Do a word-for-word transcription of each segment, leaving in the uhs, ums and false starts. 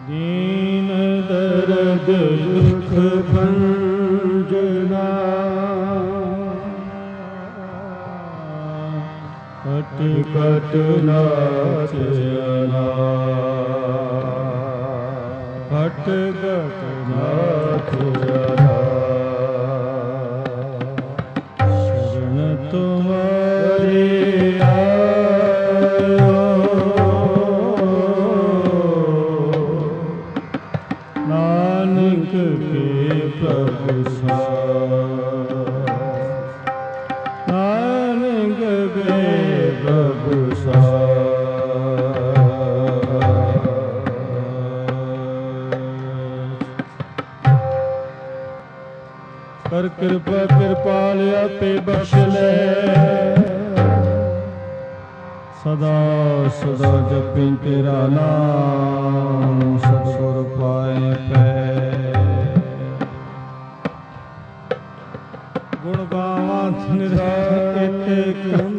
दीन दर्द दुख भंजना cut cut नाथ अनाथ कट कट नाथ अनाथ शरण तुम्हारे आयो नानक के प्रभु साथ नानक के प्रभु कर कृपा कृपाल आपे बख्श ले सदा सदा जपी तेरा नाम सतगुर पाए पै गुण गावा निरात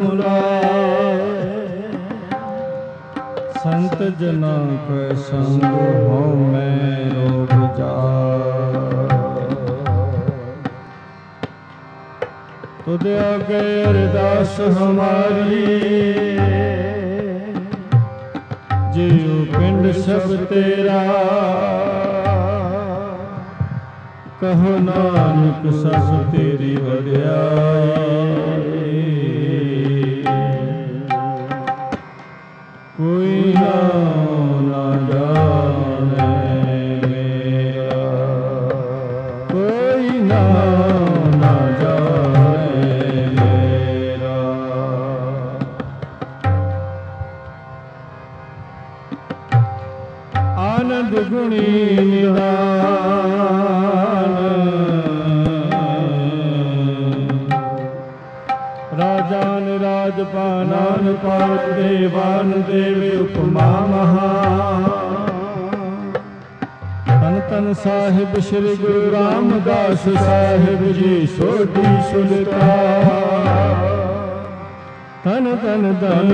संत जना के संग हो मैं रोग जा तुद आगे अरदास हमारी जियो पिंड सब तेरा कहो नानक सब तेरी वड्याई कोई नाम ना जाने मेरा कोई नाम ना जाने मेरा आनंद गुणी निधान राजान राजपानान पात देवान देवी उपमा महा तन तन साहिब श्री गुरु रामदास साहिब जी सोढ़ी सुलता तन तन तन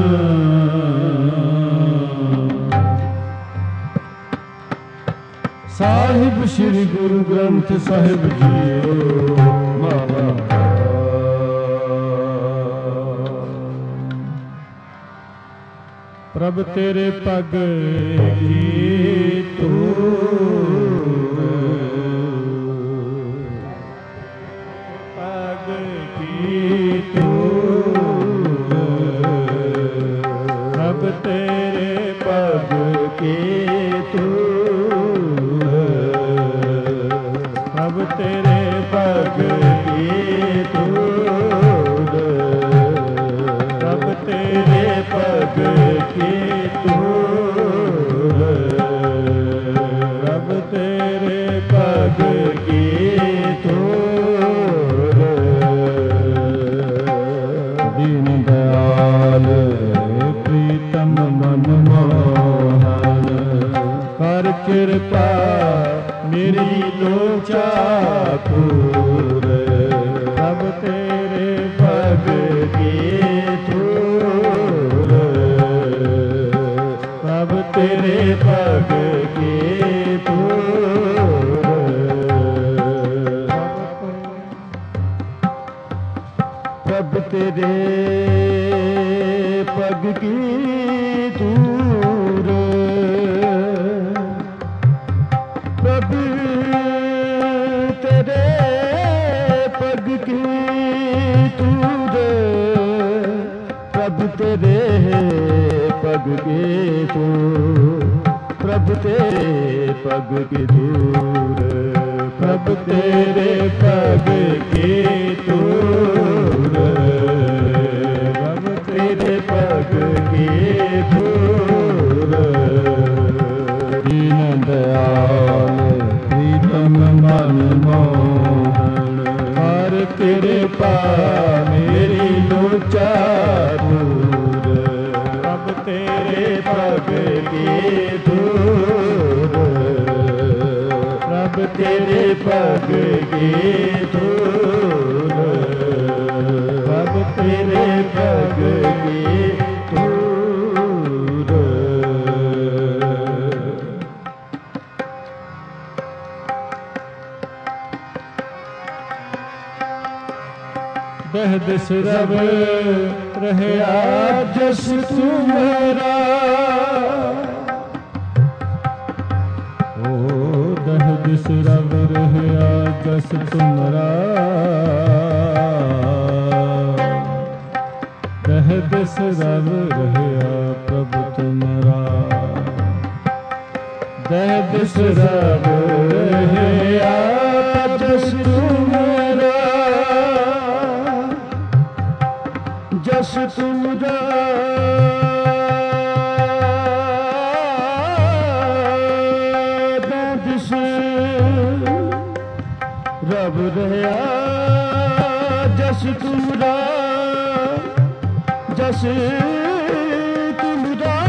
साहिब श्री गुरु ग्रंथ साहिब जी मामा प्रभ तेरे पग की धूल पग की धूल प्रभ तेरे पग की धूल प्रभ तेरे पग की धूल प्रभ तेरे पग की धूल प्रभ तेरे पग की धूल दीन दयाल प्रीतम मन मोहन कर कृपा मेरी लोचा पूर प्रभ तेरे पग की धूल प्रभ तेरे पग की धूल प्रभ तेरे पग की धूल प्रभ तेरे पग की धूल प्रभ तेरे पग की धूल प्रभ तेरे पग की धूल प्रभ तेरे पग की धूल प्रभ तेरे पग की धूल दीन दयाल प्रीतम मन मोहन हर तेरे पा मेरी लोचा दूर प्रभ तेरे पग की धूल प्रभ तेरे पग की धूल प्रभ तेरे पग की धूल दह दिस रब रहया जस तुम्हारा। ओ दह दिस रब रहया जस तुम्हारा। दह दिस रब रहया प्रभु तुम्हारा। दह दिस रब रहया जस तुम्हारा। जस तुमरा दिस रब रहया जस तुमरा। जस तुमरा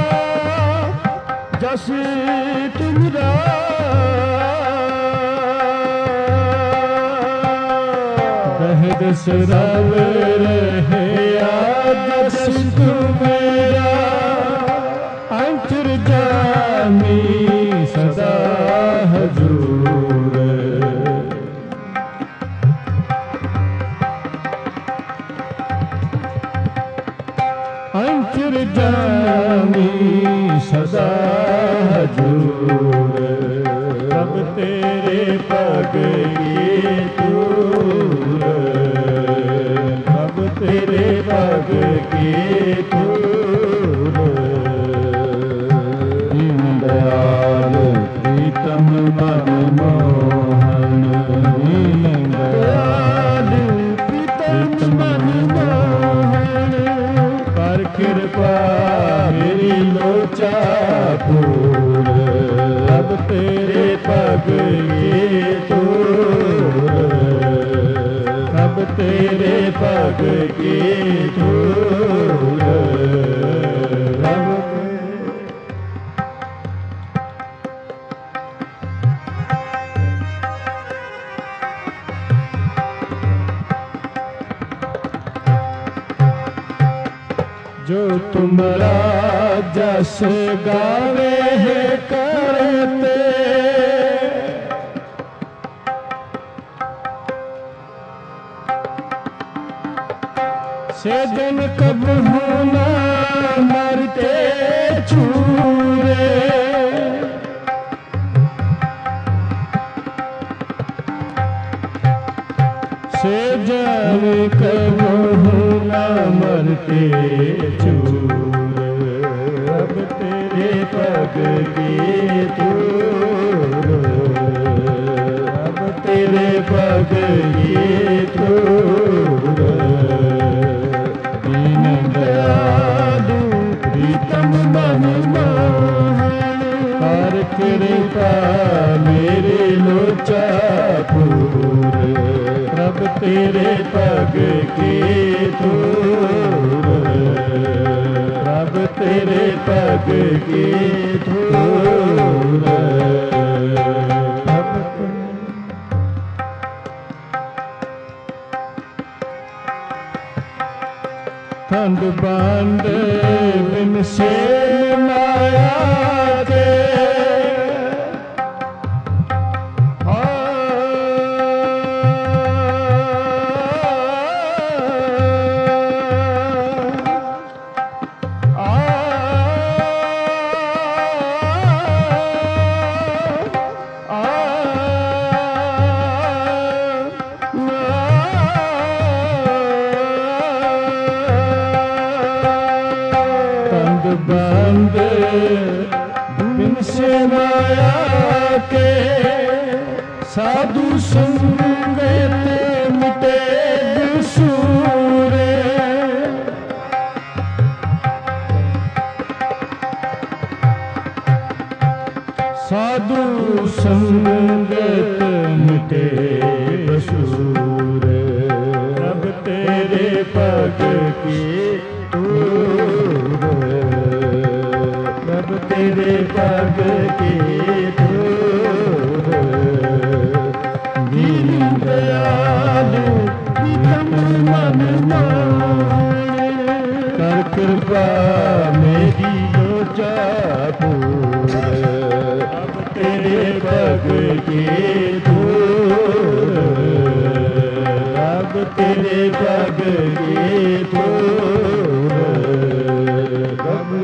जस तुमरा। दह दिस रब रहया जस तुम्हारा। अंतर्जामी सदा हजूर। अंतर्जामी सदा हजूर। रब तेरे पग की धूल। रब तेरे पग की धूल। दीन दयाल प्रीतम मन मोहन। दीन दयाल प्रीतम मन मोहन। कर कृपा मेरी लोचा पूर। रब तेरे पग की धूल। रब तेरे पग की धूल। रब जो तुम्हारा जस गावे है करते। से दिन कब होना मरते छूरे। से जन कब होना मरते छूरे। अब तेरे पग की धूल। अब तेरे पग की धूल। दीन दयाल प्रीतम मन मोहन। कर कृपा मेरे लोचा पूर। रब तेरे पग की धूल। रब तेरे पग की धूल। ठंड बांध बिन से माया के। बंद बिन से माया के। साधु संग मिटे दूसरे। साधु संगत मिटे दूसरे। रब तेरे पग की तेरे पग की धूल। दीन दयाल प्रीतम मन मोहन। कर कृपा मेरी लोचा पूर। अब तेरे पग की धूल। अब तेरे पग के धूल रब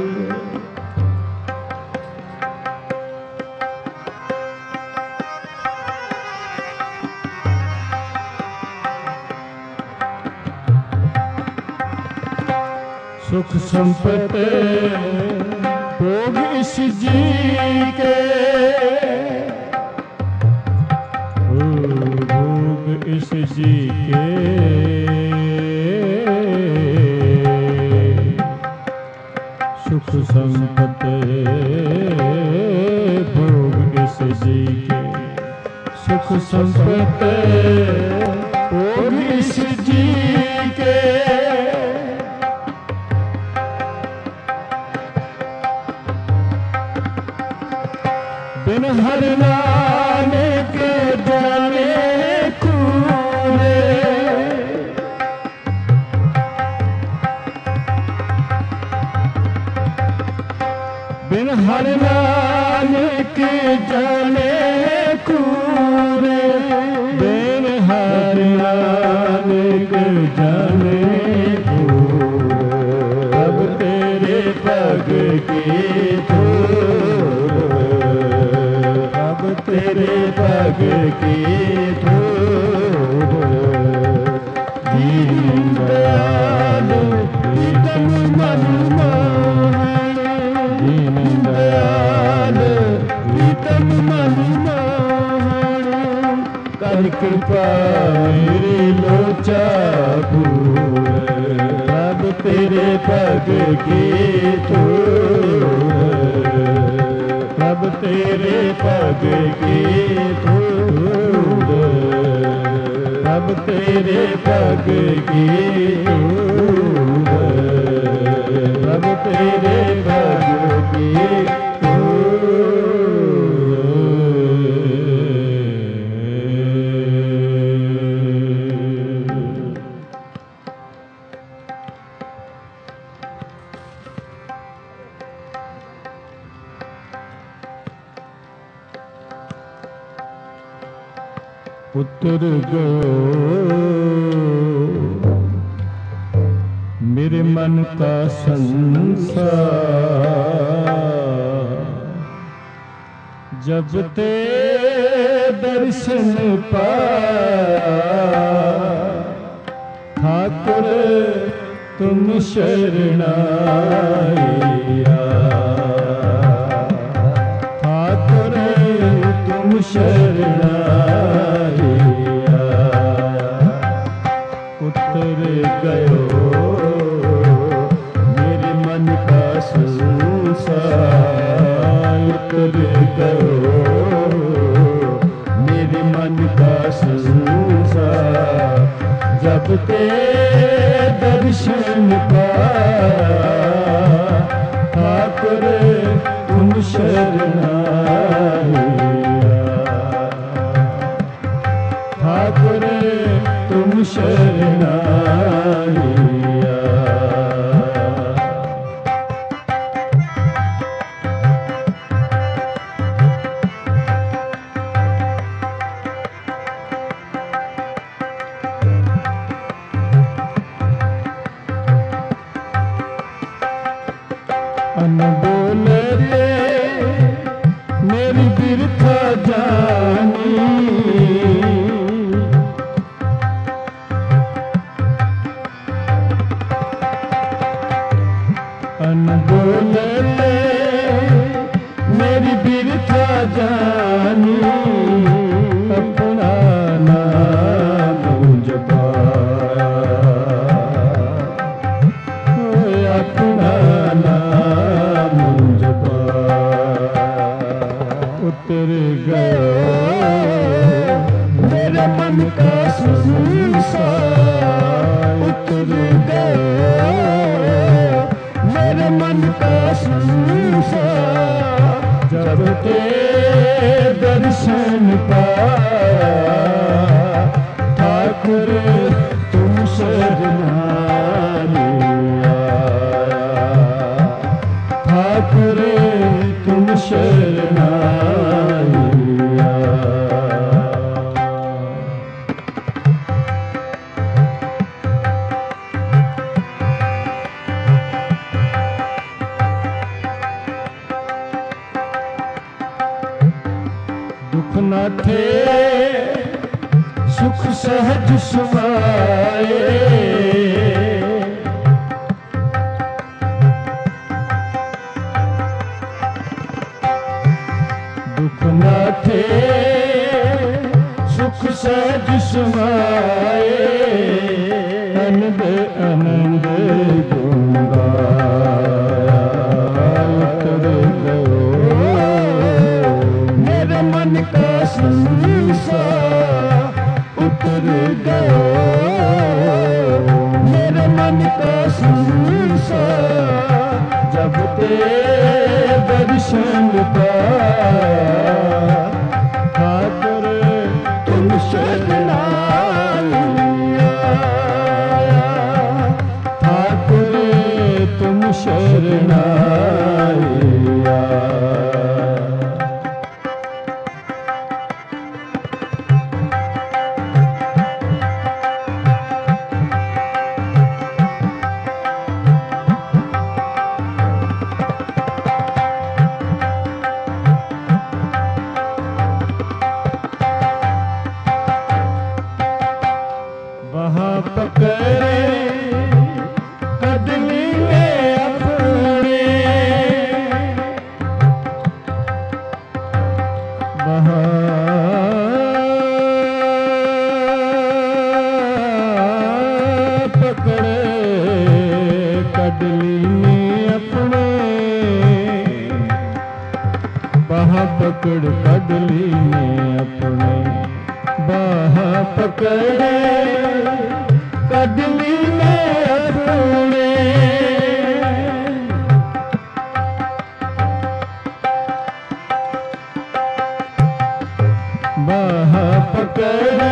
सुख संपत्ति भोग इस जी के भोग इस जी के सुख संपत्ति भोग इस जी के सुख संपत्ति भोग इस जी के बिन हर नानक जाने कूरे बिन हर नानक जाने कूरे बिन हर नानक जाने कूरे अब तेरे पग की तेरे पग की धूल दीन दयाल प्रीतम मन मोहन दीन दयाल प्रीतम मन मोहन कर कृपा मेरी लोचा भूल अब तेरे पग की धूल अब तेरे पग की धूल अब तेरे पग की धूल अब तेरे पग की धूल उतर गयो मेरे मन का संसार जब ते दर्शन पाया ठाकुर तुम शरणाइया ठाकुर तुम शरणाइया उतर गयो मेरे मन का संसार उतर गयो मेरे मन का संसार जब ते दर्शन पाया ठाकुर तुम शरणाइया ठाकुर तुम शरणाइया अनबोलते मेरी बिरथा जानी अनबोलते मेरी बिरथा जानी अपना नाम जपाया अपना नाम जपाया उतर गयो मेरे मन का संसार उतर गयो मेरे मन का संसार जब ते दर्शन पाया ठाकुर तुम शरणाइया ठाकुर तुम शरणाइया दुख न थे सुख सहज समाए, दुख न थे सुख सहज समाए, आनंद आनंद गुण गाया उतर गयो, मेरे मन का संसार उतर गयो, मेरे मन का संसार जब तेरे दर्शन पाया, ठाकुर तुम शरण आया, ठाकुर तुम शरण आया। पकड़ कदली ने अपने, बाह पकड़े कदली ने अपने, बाह पकड़े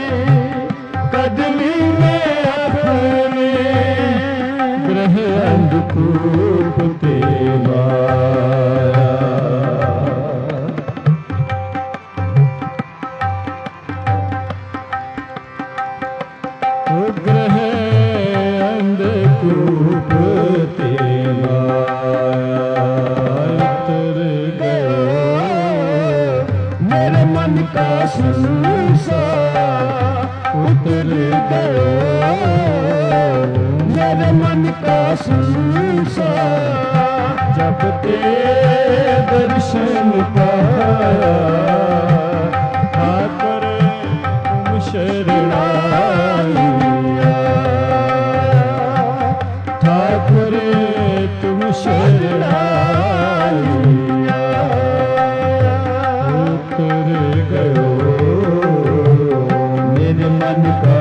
कदली ने अपने, ग्रह अंधकूप तेवा उतर गयो, मेरे मन का संसार जब तेरे दर्शन पाया, ठाकुर तुम शरण आया, ठाकुर तुम शरण आया, उतर गयो मन का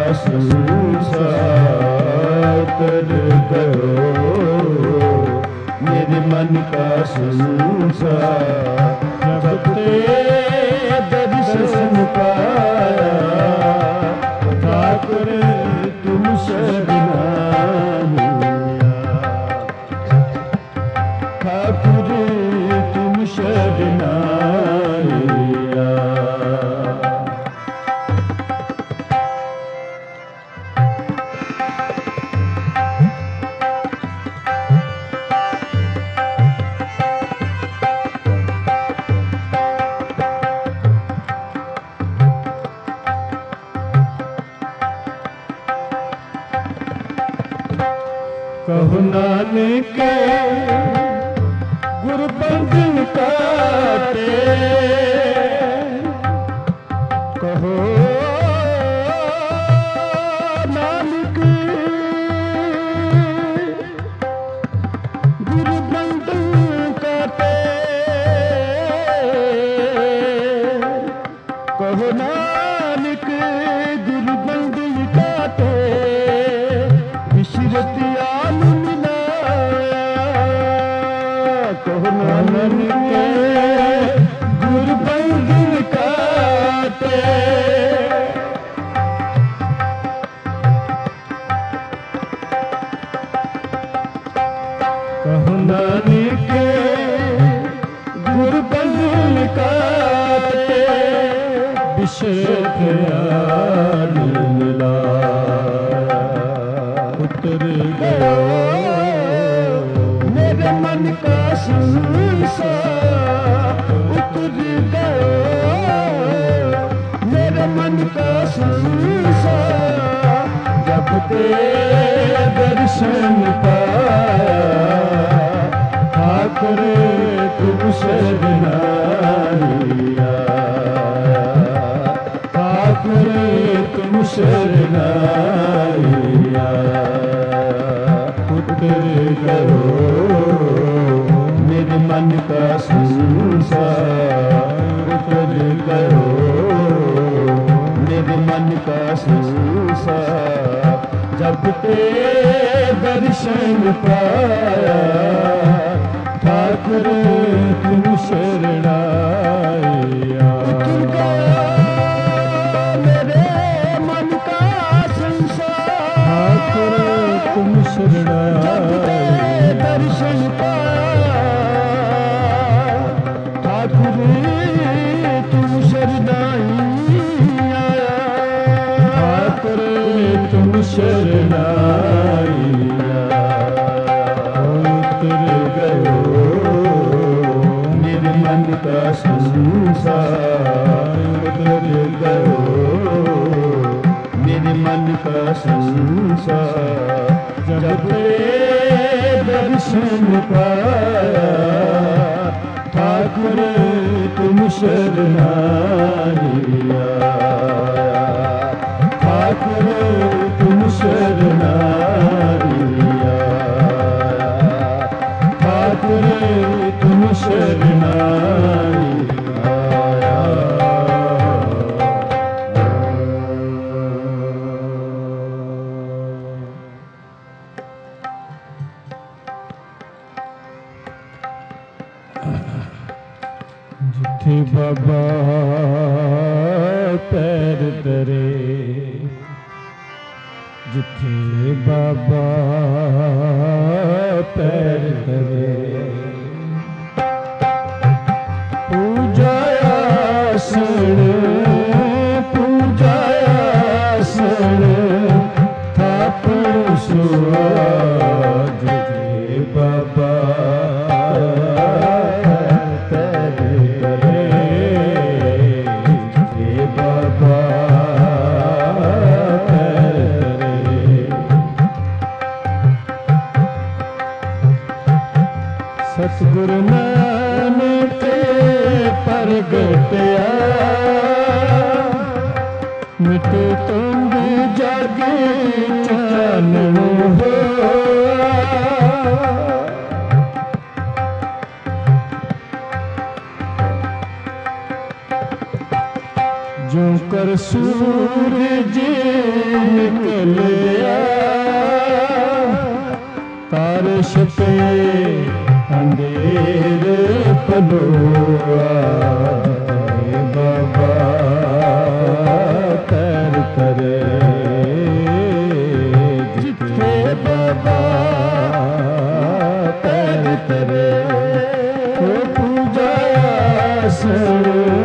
संसार उतर गयो, मेरे मन का संसार जब तेरे दर्शन पाया, ठाकुर तुम शरण आया, ठाकुर तुम शरण आया। कहो नानक गुरु बंधन काटे, कहो नानक गुरु बंधन काटे, कहो नानक गुरु बंधन काटे, विश्रति नानक गुरु बंधन काटे, कहो नानक गुरु बंधन काटे, विश्रत मिला उतर गयो, मेरे मन का संसार उतर गयो, ते दर्शन पाया ठाकुर तुम शरणाइया ठाकुर तुम शरणाइया पुत्र करो मेरे मन का संसार पुत्र करो मेरे मन का संसार जब ते दर्शन पाया ठाकुर तुम शरणाइया मेरे मन का संसार ठाकुर तुम शरणाइया दर्शन पाया ठाकुर तुम शरणाइया ठाकुर तुम शरणाइया उतर गयो मेरे मन का संसार उतर गयो मेरे मन का संसार जब दर्शन पाया ठाकुर तुम शरणाइया ठाकुर तुम शरणाइया ठाकुर तुम शरणाइया जिथे बाबा पैर धरे जिथे बाबा पैर धरे पूजायासन पूजायासन थापड़ सुआ जिथे बाबा सतगुरु नानक प्रगटया मिटे तुंग जग चानन होया जो कर सूरज निकलिया तारे छपे अंधेर पलोआ बाबा पैर करे जिथे बाबा पैर करे वो पूजायासन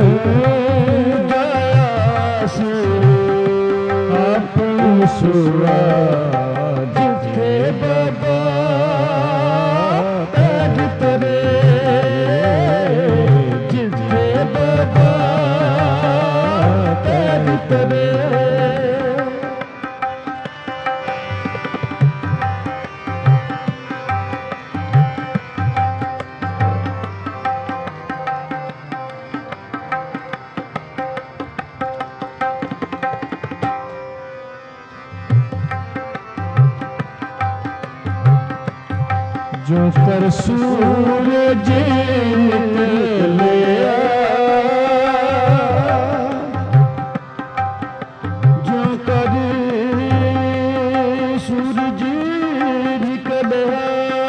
पूजायासन आपन सुआ जिथे बाबा जो कर सूरज निकलिया जो कर सूरज निकलिया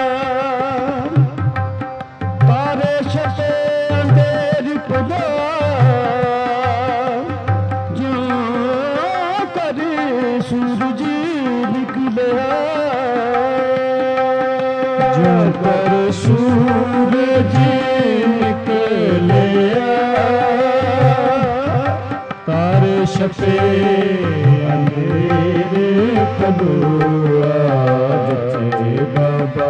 तारे छपे अंधेर पलोआ जो कर सूरज निकलिया जो कर सूरज निकलिया तारे छपे अंधेरे पलोआ जिथे बाबा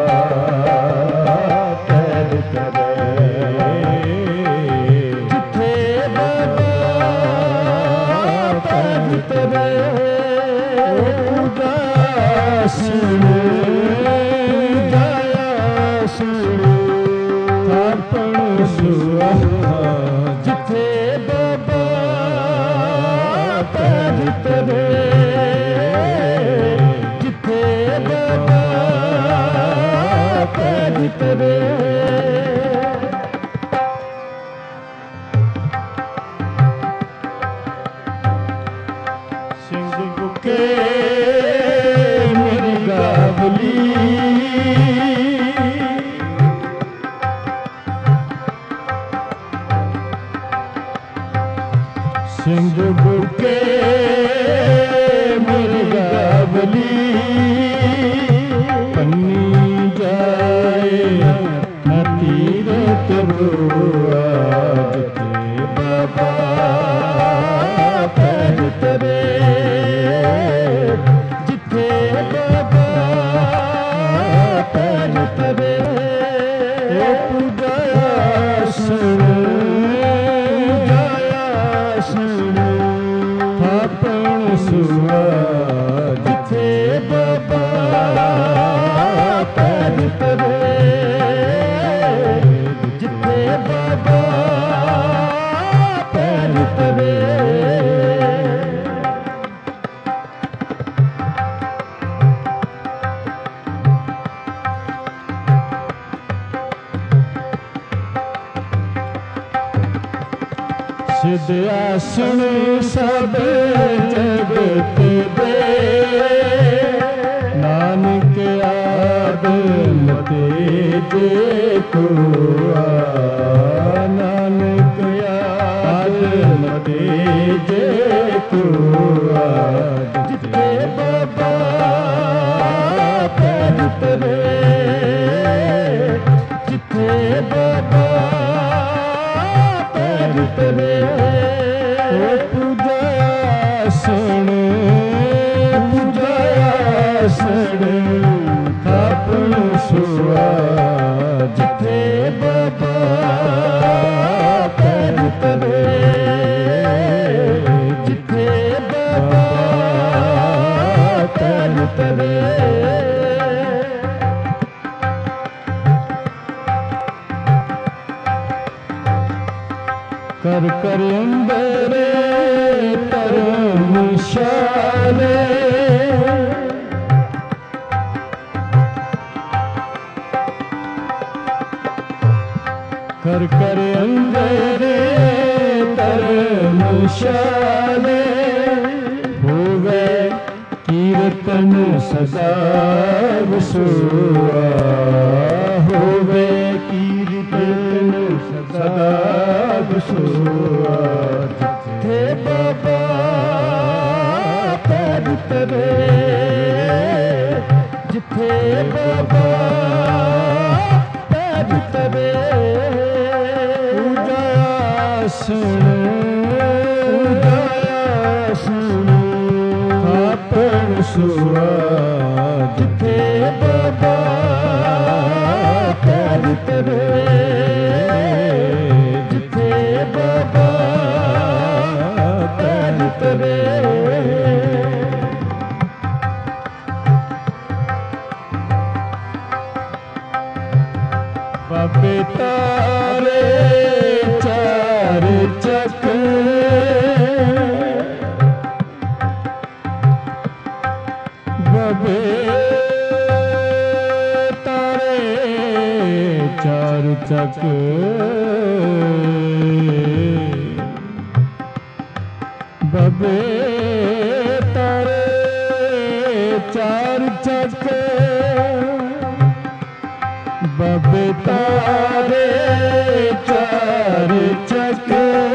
पैर करे जिथे बाबा पैर करे पूजा ਸੁਆ ਜਿੱਥੇ ਬਾਬਾ ਪੈਰ ਤਰੇ ਜਿੱਥੇ ਬਾਬਾ ਪੈਰ ਤਰੇ ਸਿੰਘ ਬੁਕੇ ਮਿਰਗਾਵਲੀ ਪੰਨੀ ਜਾਏ ਨਾ ਤੀਰਥ ਰੋਆ ਜਿੱਥੇ ਬਾਬਾ ਪੈਰ ਤਰੇ ਜਿੱਥੇ ਬਾਬਾ ਪੈਰ ਤਰੇ ਪੂਜਾ ਸੁਣ ਥਾਪਣ ਸੁਆ ਜਿੱਥੇ ਬਾਬਾ ਪੈਰ ਤਰੇ ਜਿੱਥੇ ਬਾਬਾ ਪੈਰ ਤਰੇ ਸਿਧ ਆਸਣ ਸਭ ਜਗਤ ਦੇ ਨਾਨਕ ਆਦਮ ਤੇਜੇ ਕੋਆ ਨਾਨਕ ਆਦਮ ਤੇਜੇ ਕੋਆ ਜਿੱਥੇ ਬਾਬਾ ਪੈਰ ਤਰੇ ਜਿੱਥੇ ਬਾਬਾ ਪੈਰ ਤਰੇ ਪੂਜਾ ਸੁਣ ਪੂਜਾ ਸੁਣ ਥਾਪਣ ਸੁਆ ਜਿੱਥੇ ਬਾਬਾ ਪੈਰ ਤਰੇ ਜਿੱਥੇ ਬਾਬਾ ਪੈਰ ਤਰੇ ਕਰ ਕਰ ਅੰਦਰ ਧਰਮਸ਼ਾਲੇ ਕਰ ਕਰ ਅੰਦਰ ਧਰਮਸ਼ਾਲੇ ਹੋਵੇ ਕੀਰਤਨ ਸਦਾ ਵਸੂਆ ਹੋਵੇ ਕੀਰਤਨ ਸਦਾ ਵਸੂਆ ਜਿੱਥੇ ਬਾਬਾ ਪੈਰ ਤਰੇ ਜਿੱਥੇ ਬਾਬਾ ਪੈਰ ਤਰੇ ਪੂਜਾ ਸੁਣ ਪੂਜਾ ਸੁਣ ਥਾਪਣ ਸੁਆ ਜਿੱਥੇ ਬਾਬਾ ਪੈਰ ਤਰੇ ਜਿੱਥੇ ਬਾਬਾ ਪੈਰ ਤਰੇ ਬਾਬੇ ਤਾਰੇ ਚਾਰ ਚੱਕ ਬਾਬੇ ਤਾਰੇ ਚਾਰ ਚੱਕ ਬਾਬੇ ਤਾਰੇ ਚਾਰ ਚੱਕ ਬਾਬੇ ਤਾਰੇ ਚਾਰ ਚੱਕ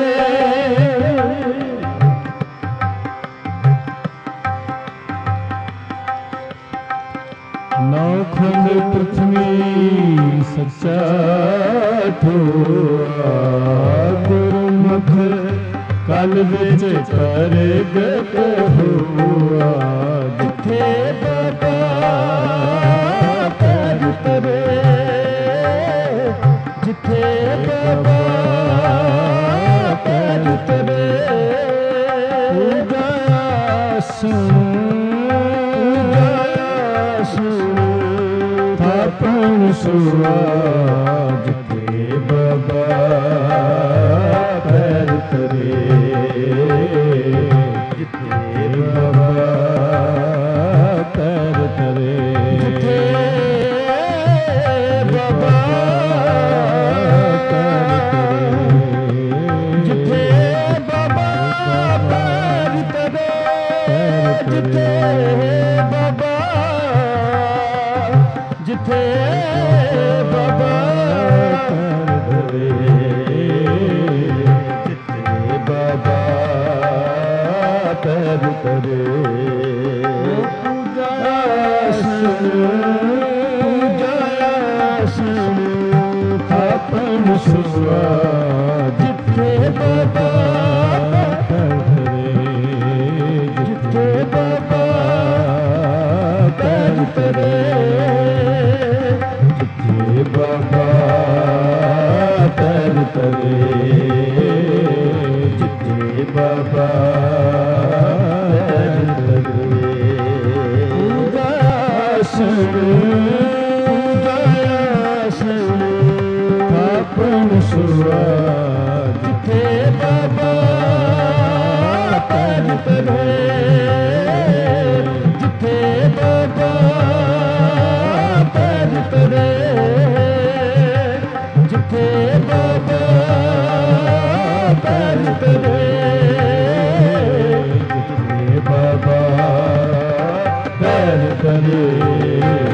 ਨੌ ਖੰਡ ਪ੍ਰਥਮੀ ਸੱਚਾ ਠੋਆ ਗੁਰਮੁਖ ਕਲ ਵਿੱਚ ਪ੍ਰਗਟ ਹੋਆ ਜਿੱਥੇ ਬਾਬਾ ਪੈਰ ਤਰੇ ਜਿੱਥੇ ਬਾਬਾ ਪੈਰ ਤਰੇ ਪੂਜਾ ਸੁਣ ਪੂਜਾ ਸੁਣ ਥਾਪਣ ਸੁਆ ਜਿੱਥੇ ਬਾਬਾ ਤਰੇ ਜਿੱਥੇ ਬਾਬਾ ਪੈਰ ਤਰੇ ਉਦਾਸਨ ਉਦਾਸਨ ਆਪਨ ਸੁਆ ਜਿੱਥੇ ਬਾਬਾ ਪੈਰ ਤਰੇ ਜਿੱਥੇ ਬਾਬਾ ਪੈਰ ਤਰੇ ਜਿੱਥੇ ਬਾਬਾ ਪੈਰ ਤਰੇ ਜਿੱਥੇ ਬਾਬਾ ਪੈਰ ਤਰੇ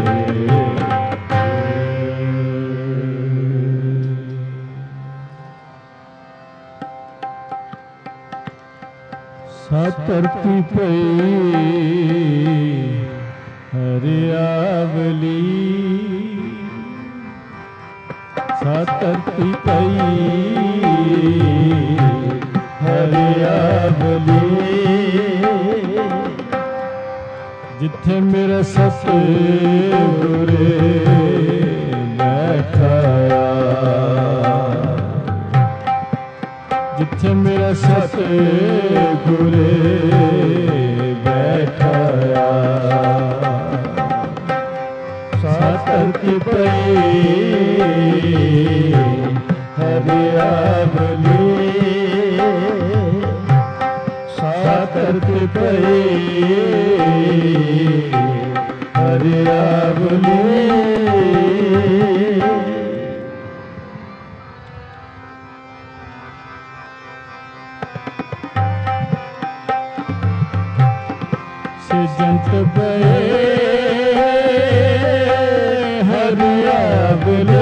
ਸਾ ਧਰਤੀ ਪਈ ਹਰਿਆਵਲੀ ਸਾ ਧਰਤੀ ਪਈ ਹਰਿਆਵਲੀ ਜਿੱਥੇ ਮੇਰਾ ਸਤਿਗੁਰ ਬੈਠਾ ਜਿੱਥੇ ਮੇਰਾ ਸਤਿਗੁਰ ਬੈਠਾ ਸਾ ਧਰਤੀ ਪਈ ਹਰਿਆਵਲੀ ਸਾ ਧਰਤੀ ਪਈ ਹਰਿਆਵਲੀ ਜੰਤ ਪਏ ਹਰਿਆਵਲੀ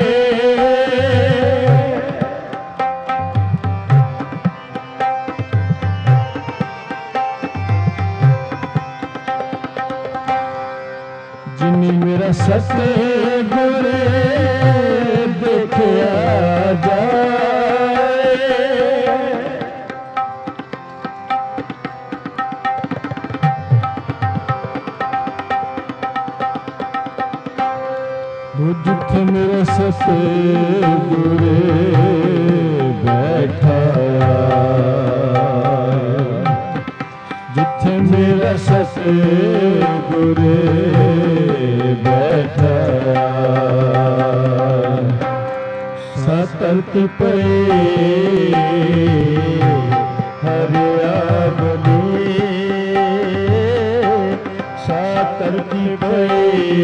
ਜਿਨੀ ਮੇਰਾ ਸਤਿਗੁਰ ਦੇਖਿਆ ਜਾਏ ਜਿੱਥੇ ਮੇਰਾ ਸਤਿਗੁਰ ਬੈਠਾ ਜਿੱਥੇ ਮੇਰਾ ਸਤਿਗੁਰ ਬੈਠਾ ਸਾ ਧਰਤੀ ਪਈ ਹਰਿਆਵਲੀ ਸਾ ਧਰਤੀ ਪਈ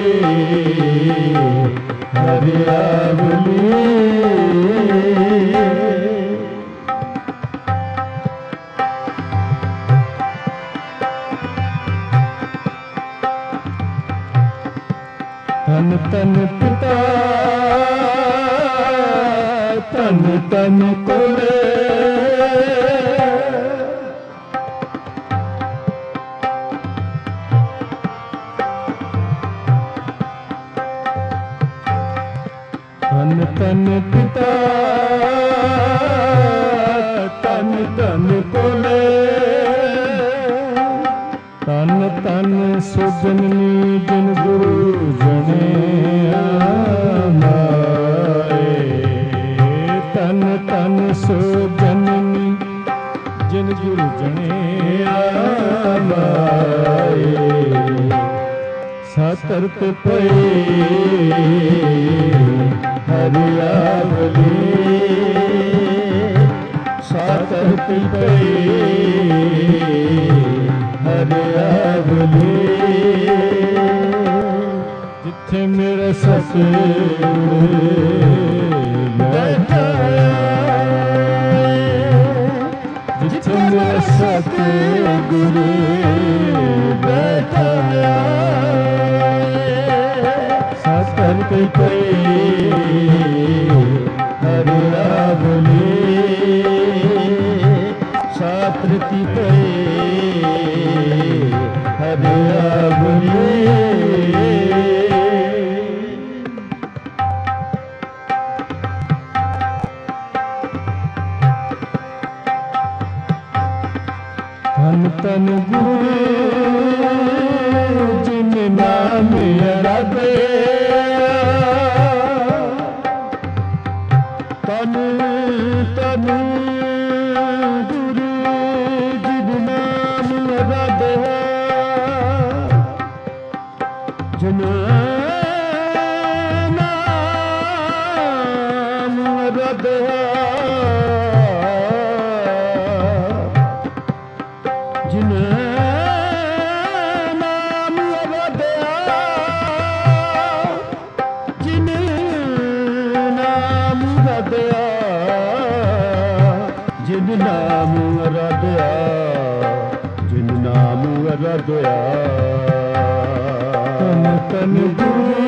ਹਰਿਆਵਲੀ ਧੰਨ ਧੰਨ ਪਿਤਾ ਧੰਨ ਧੰਨ ਕੋਲੇ ਧੰਨ ਧੰਨ ਪਿਤਾ ਧੰਨ ਧੰਨ ਕੋਲੇ ਧੰਨ ਧੰਨ ਸੋ ਜਨਨੀ ਜਨ ਗੁਰੂ ਜਣਿਆ ਮਾਏ ਧੰਨ ਧੰਨ ਸੋ ਜਨਨੀ ਜਨ ਗੁਰੂ ਜਣਿਆ ਮਾਏ ਸਾ ਧਰਤ ਪਈ ਹਰਿਆਵਲੀ ਸਾ ਧਰਤੀ ਪਈ ਹਰਿਆਵਲੀ ਜਿੱਥੇ ਮੇਰਾ ਸਤਿਗੁਰ ਬੈਠਾ ਜਿੱਥੇ ਮੇਰਾ ਸਤਿਗੁਰ ਬੈਠਾ ਸਾ ਧਰਤੀ ਪਈ ਹਰਿਆਵਲੀ ਸਾ ਧਰਤੀ ਪਈ ਹਰਿਆਵਲੀ ਧੰਨ ਧੰਨ ਗੁਰੂ ਜਿਨ ਨਾਮ ਅਰਾਧਿਆ ਧੰਨ ਤਨ ਗੁਰੂ ਜਿਨ ਨਾਮ ਰਦਿਆ ਜਿਨ ਨਾਮ ਰਦਿਆ ਜਿਨ ਨਾਮ ਰਦਿਆ ਜਿਨ ਨਾਮ ਰਦਿਆ ਜਿਨ ਨਾਮ ਰਦਿਆ ਜਿਨ ਨਾਮ ਰਦਿਆ ਤਨ ਤਨ ਗੁਰੂ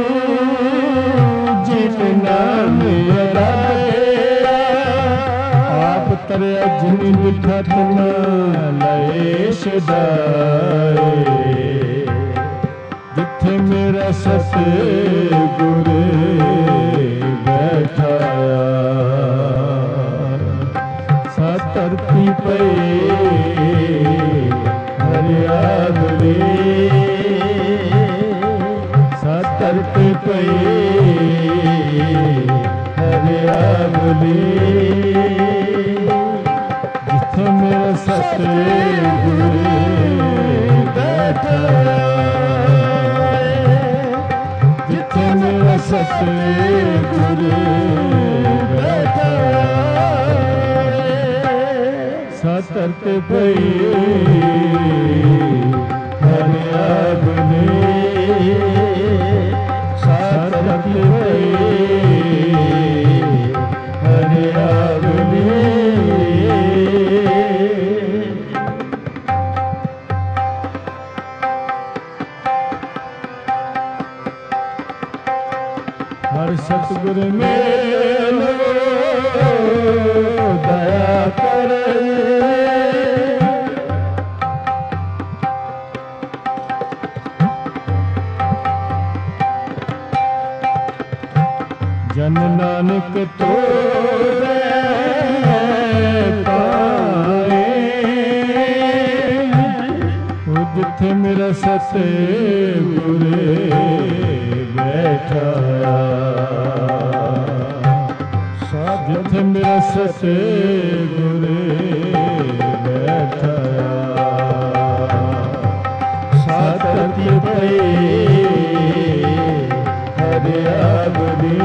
ਜਿਨ ਨਾਮ ਰਦਿਆ ਆਪ ਤਰਿਆ ਜਿਨ ਮਿਠਾ ਤਨ ਲਏ ਸਦਾਏ ਜਿੱਥੇ ਮੇਰਾ ਸਤਿਗੁਰ ਬੈਠਾ ਸਾ ਧਰਤੀ ਪਈ ਹਰਿਆਵਲੀ ਸਾ ਧਰਤੀ ਪਈ ਹਰਿਆਵਲੀ ਜਿੱਥੇ ਮੇਰਾ ਸਤਿਗੁਰ ਬੈਠਾ ਜਿੱਥੇ ਮੇਰਾ ਸਤਿਗੁਰ ਬੈਠਾ ਸਾ ਧਰਤੀ ਪਈ ਹਰਿਆਵਲੀ ਸਾ ਧਰਤੀ ਪਈ ਹਰਿਆਵਲੀ ਹਰ ਸਤਿਗੁਰ ਮੇਲੋ ਦਇਆ ਕਰੇ ਜਨ ਨਾਨਕ ਤੋਰੇ ਪਾਏ ਉਹ ਜਿੱਥੇ ਮੇਰਾ ਸਤਿਗੁਰ ਬੈਠਾ ਜਿੱਥੇ ਮੇਰਾ ਸਤਿਗੁਰ ਬੈਠਾ ਸਾ ਧਰਤੀ ਪਈ ਹਰਿਆਵਲੀ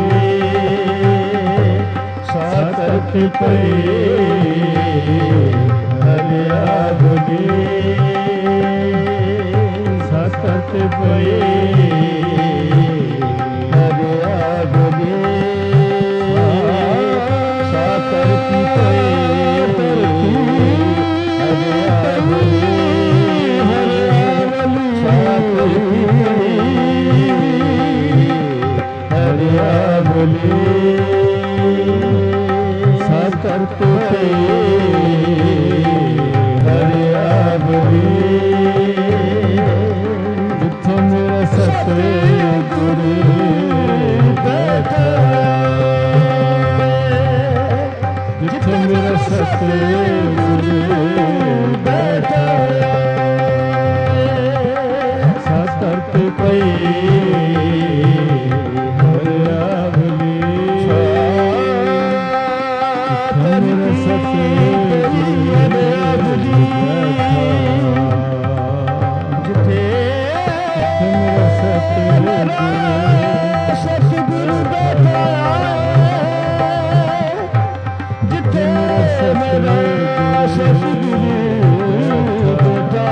ਸਾ ਧਰਤੀ ਪਈ ਹਰਿਆਵਲੀ ਸਾ ਧਰਤੀ ਪਈ ਹਰਿਆਵਲੀ ਸਾ ਧਰਤੀ ਪਈ ਹਰਿਆਵਲੀ ਸਾ ਧਰਤੀ ਹਰਿਆਵਲੀ ਸਾ ਧਰਤੀ ਪਈ ਹਰਿਆਵਲੀ ਜਿੱਥੇ ਮੇਰਾ ਸਤਿਗੁਰ ਬੈਠਾ ਜਿੱਥੇ ਮੇਰਾ ਸਤਿਗੁਰ ਬੈਠਾ ਸਾ ਧਰਤੀ ਪਈ ਹਰਿਆਵਲੀ ਜਿੱਥੇ ਮੇਰਾ ਸਤਿਗੁਰ ਬੈਠਾ ਜਿੱਥੇ ਮੇਰਾ ਸਤਿਗੁਰ ਸਤਿਗੁਰ ਬੈਠਾ ਜਿੱਥੇ ਮੇਰਾ ਸਤਿਗੁਰ ਬੈਠਾ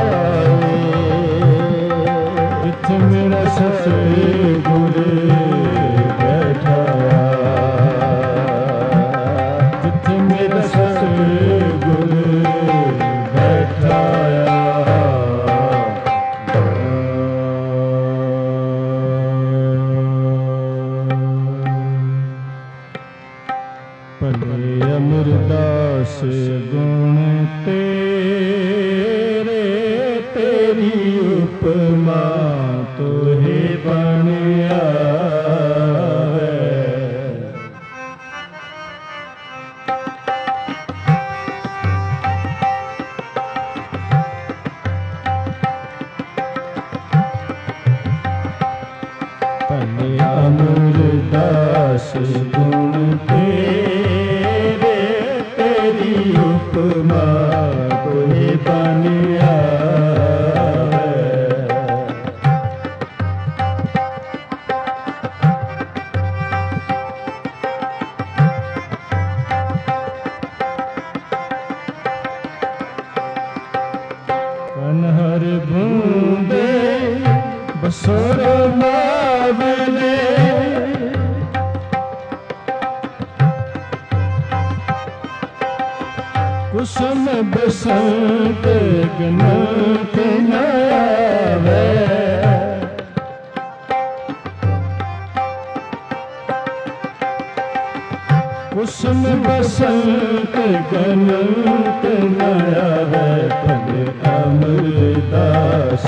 ਜਿੱਥੇ ਮੇਰਾ ਸਤਿਗੁਰ ਬੈਠਾ ਜਿੱਥੇ ਮੇਰਾ ਸਤਿਗੁਰ ਬੈਠਾ ਭਲੇ ਅਮਰਦਾਸ ਗੁਣ ਤੇਰੇ ਤੇਰੀ ਉਪਮਾ ਤੋਹੇ ਬਣ ਆਵੇ ਭਲੇ ਅਮਰਦਾਸ ਗੁਣ ਤੇਰੇ कुसुम बसंत गनत न आवे। कुसुम बसंत गनत न आवे। भले अमरदास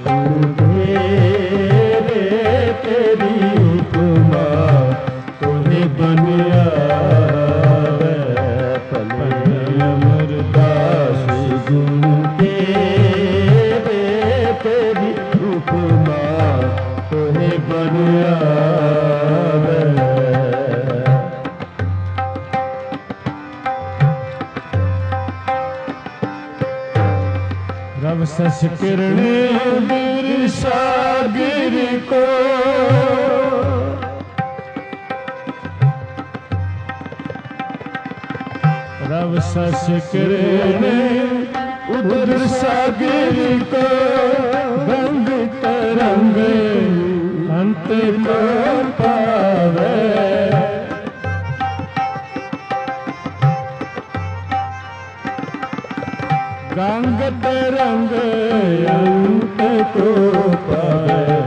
तेरे तेरी उपमा तोहे बन आवे। भले अमरदास गुण तेरे तेरी उपमा तोहे बन आवे। रव सस किरण वीर सागिर को रव सस किरण उदर सागिर को रंग तरंग अंत को पावे। गंग तरंग अंत को पावे।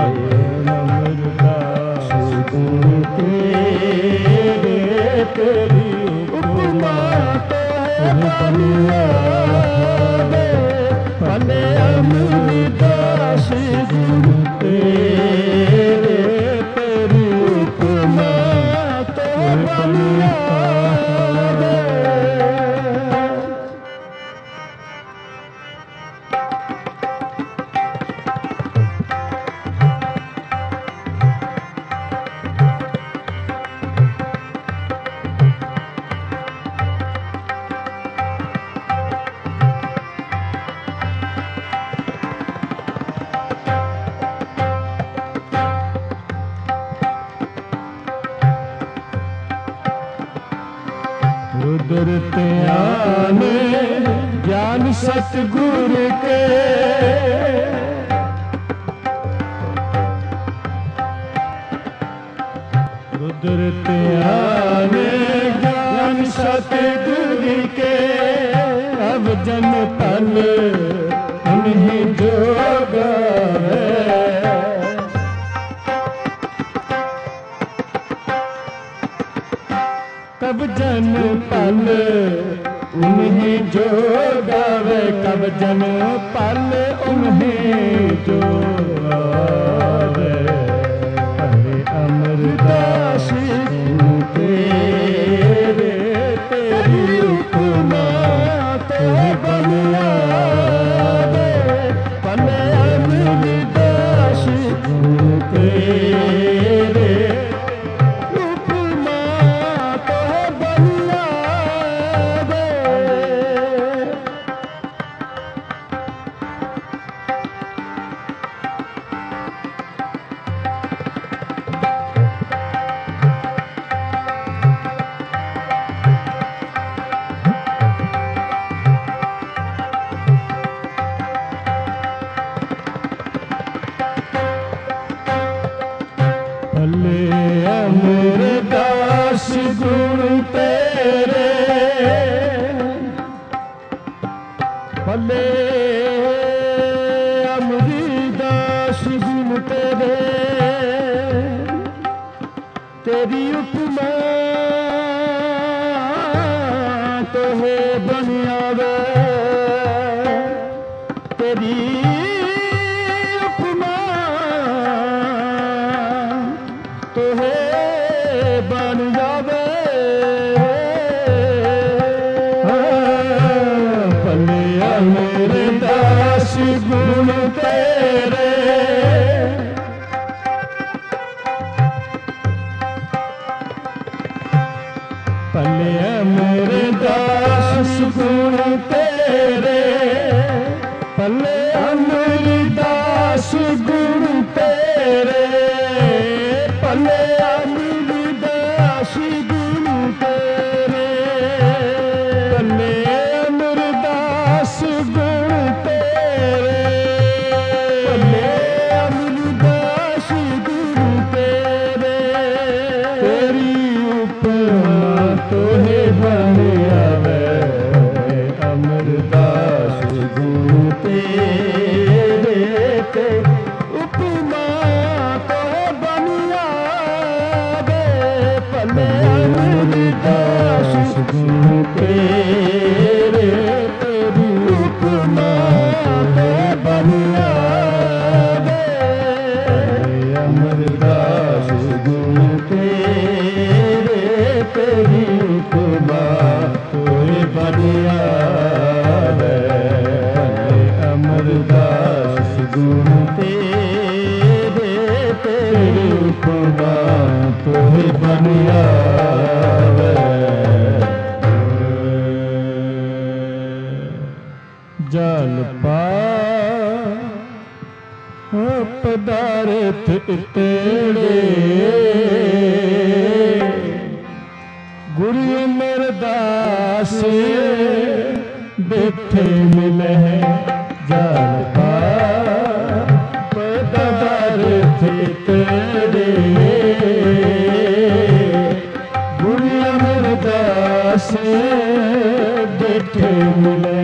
अमरदास गुण तेरे तेरी उपमा तोहे बन आवे। भले अमरदास गुण तेरे तेरी उपमा तोहे बन आवे। रुद्र त्याने ज्ञान सतगुर के। रुद्र त्याने ज्ञान सतगुर के। अब जन पल उन्हीं जो गावे। कब जन पल उन्हीं जो गावे। कब जन पल उन्हीं जो गावे। भले अमरदास तेरे तेरी उपमा तोहे बन आवे। भले अमरदास तेरे भले अमरदास गुण तेरे। भले अमरदास गुण तेरे। तेरी उपमा तोहे बन आवे। तेरी उपमा तोहे बन जावे। भले अमरदास गुण तेरे। भले अमरदास गुण तेरे। भले अमरदास गुण तेरे। भले अमरदास गुण तेरे। भले अमरदास गुण तेरे। भले अमरदास गुण तेरे। तेरी उपमा तोहे बन आवे। जल पा पदार्थ तेरे गुरु अमरदास बैठे मिले जल पा पदार्थ तेरे गुरु अमरदास बैठे मिले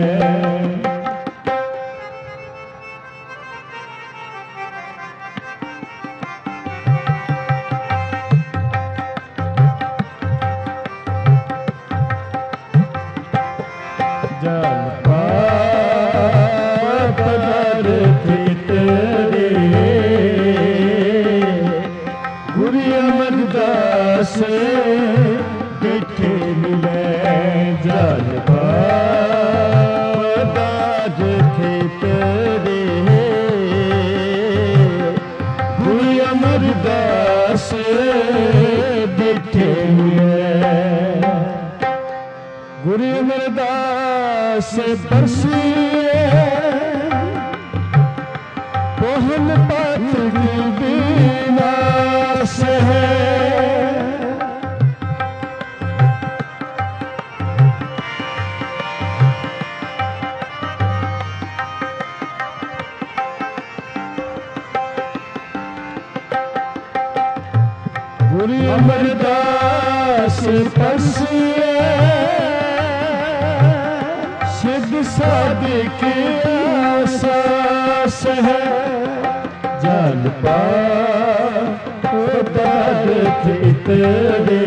बैठे मिले जल पदार्थ तेरे गुरु अमरदास बैठे मिले गुरु अमरदास परसिए पहल पात्र की विनाश है गुरु अमरदास परसिए सिद्ध साधिक आसास है जल पा पदार्थ तेरे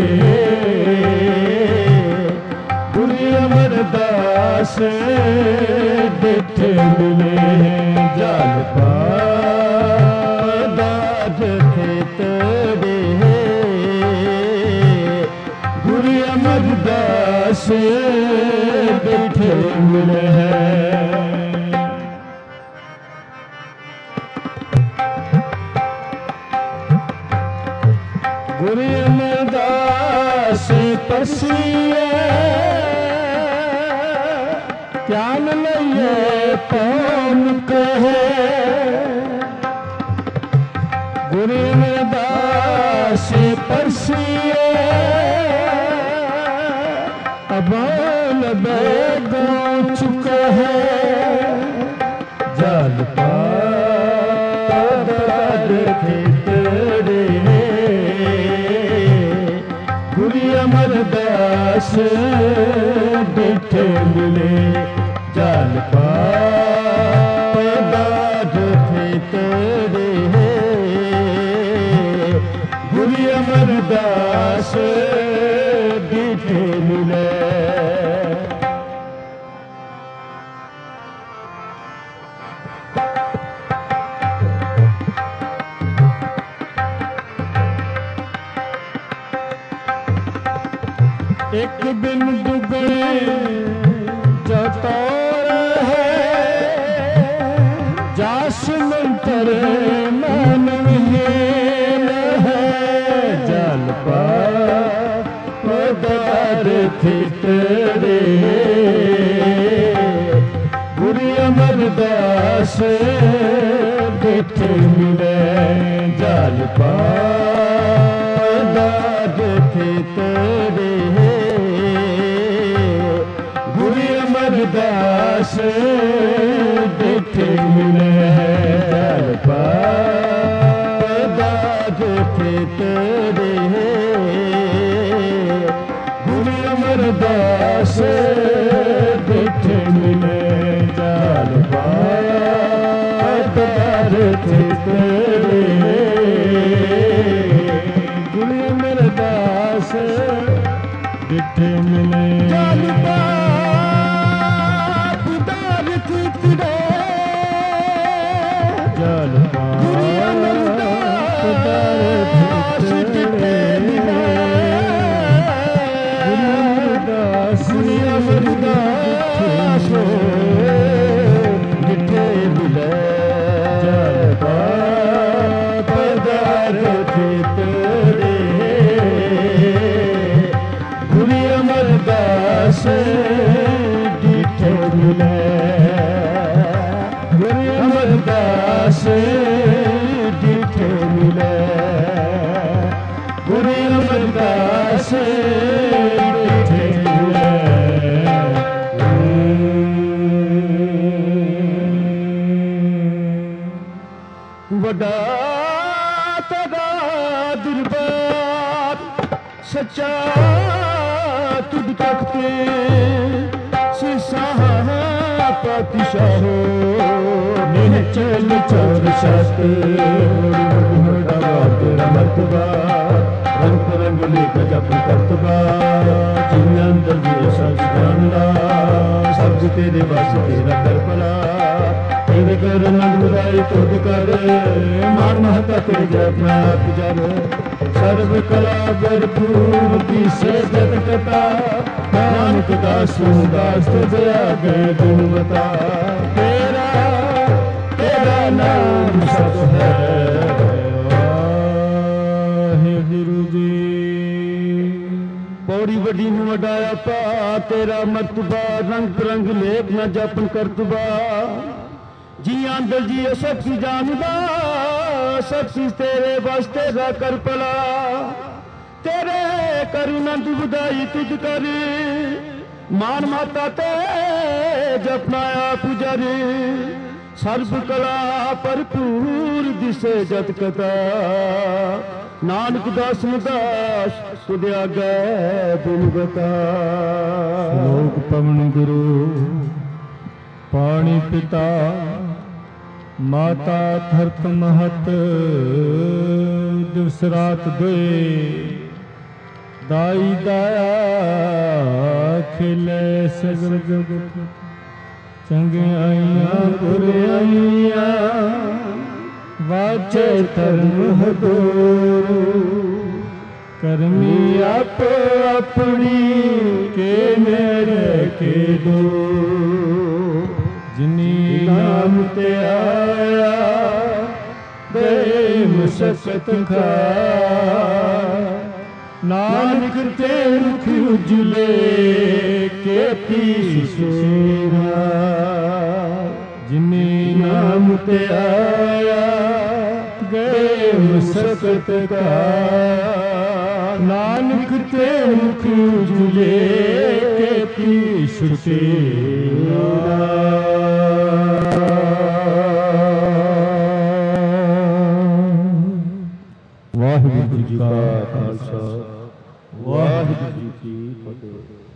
गुरु अमरदास बैठे मिले जल पा पदार्थ तेरे गुरु अमरदास बैठे मिले गुरु अमरदास परसिए ज्ञान लइए कौन कहे गुरु अमरदास परसिए अबाल बेगो चुका है जल पदार्थ तेरे गुरु अमरदास बैठे मिले जल पदार्थ तेरे गुरु अमरदास बैठे मिले एक बिन दुगने जतौर है जास मंतर मन विहीन है जल पदार्थ तेरे गुरु अमरदास बैठे मिले जल पदार्थ तेरे गुरु अमरदास बैठे मिले जल पदार्थ तेरे गुरु अमरदास बैठे मिले जल पदार्थ तेरे गुरु अमरदास बैठे मिले जल पदार्थ तेरे जल पदार्थ तेरे गुरु अमरदास बैठे मिले जल पदार्थ तेरे गुरु अमरदास बैठे मिले ਪਾਤਸ਼ਾਹੋ ਨਿਹਚਲ ਚੌਰ ਸ਼ਤ ਹੋੜਾ ਤੇਰਾ ਮਰਤਬਾ ਰੰਗ ਰੰਗ ਲੇਖ ਜਪ ਕਰਤਬਾ ਜਿਨ ਅੰਦਰ ਜੀ ਸਭ ਜਾਣਦਾ ਸਭ ਤੇਰੇ ਬਸ ਤੇਰਾ ਕਰ ਭਲਾ ਤੇਰੇ ਕਰ ਨੰਦੁਰਾਈ ਤੁਧ ਕਰ ਮਾਨ ਮਹਤਾ ਤੇਰੇ ਜਪ ਆਪ ਜਰ ਸਰਬ ਕਲਾ ਭਰਪੂਰ ਦਿਸੇ ਜਤ ਕਤਾ ਨਾਨਕ ਦਾਸ ਦਾਸ ਤੁਝ ਆਗੇ ਗੁਣਵਤਾ ਤੇਰਾ ਤੇਰਾ ਨਾਮ ਸਤ ਹੈ ਵਾਹਿਗੁਰੂ ਜੀ। ਪੌੜੀ ਵੱਡੀ ਨੂੰ ਵਡਾਇਆ ਪਾ ਤੇਰਾ ਮਰਤਬਾ ਰੰਗ ਰੰਗ ਲੇਖ ਨਾ ਜਪਨ ਕਰਤਬਾ ਜੀ ਅੰਦਰ ਜੀ ਸ਼ਕਤੀ ਜਾਣਦਾ ਸ਼ਕਤੀ ਤੇਰੇ ਵਾਸਤੇ ਦਾ ਕਰ ਭਲਾ ਤੇਰੇ ਕਰੁਣਾ ਦੀ ਵਧਾਈ ਤੁਝ ਕਰ ਮਾਨ ਮਾਤਾ ਤੇ ਜਪਨਾ ਆਪ ਜਰੇ ਸਰਬ ਕਲਾ ਭਰਪੂਰ ਦਿਸੇ ਜਤ ਕਤਾ ਨਾਨਕ ਦਾਸ ਮੁਦਾਸ ਤੁਧ ਆਗੇ ਗੁਣਵਤਾ। ਲੋਕ ਪਵਨ ਗੁਰੂ ਪਾਣੀ ਪਿਤਾ ਮਾਤਾ ਧਰਤ ਮਹਤ ਦਿਵਸ ਰਾਤ ਦੋਏ ਦਾਈ ਦਾਇਆ ਖਿਲੇ ਸਗਲ ਜਗਤ ਚੰਗਿਆਈਆਂ ਬੁਰਿਆਈਆਂ ਵਾਚੇ ਧਰਮ ਹਦੂਰ ਕਰਮੀ ਆਪ ਆਪਣੀ ਕੇ ਮੇਰੇ ਕੇ ਦੋ ਜਿਨੀ ਨਾਮ ਤੇ ਆਇਆ ਦੇ ਮੁਸ਼ਕਤ ਖਾ ਨਾਨਕ ਤੇ ਮੁਖ ਉਜਲੇ ਕੇਤੀ ਸੁਸੇਰਾ ਜਿਨੀ ਨਾਮ ਤੇ ਆਇਆ ਗਏ ਮੁਸ਼ਕਤ ਕਾ ਨਾਨਕ ਤੇ ਮੁਖ ਉਜਲੇ ਕੇਤੀ ਸੁਸੇਰਾ। ਵਾਹਿਗੁਰੂ ਜੀ ਕਾ ਖਾਲਸਾ ਵਾਹਿਗੁਰੂ ਜੀ ਕੀ ਫਤਿਹ।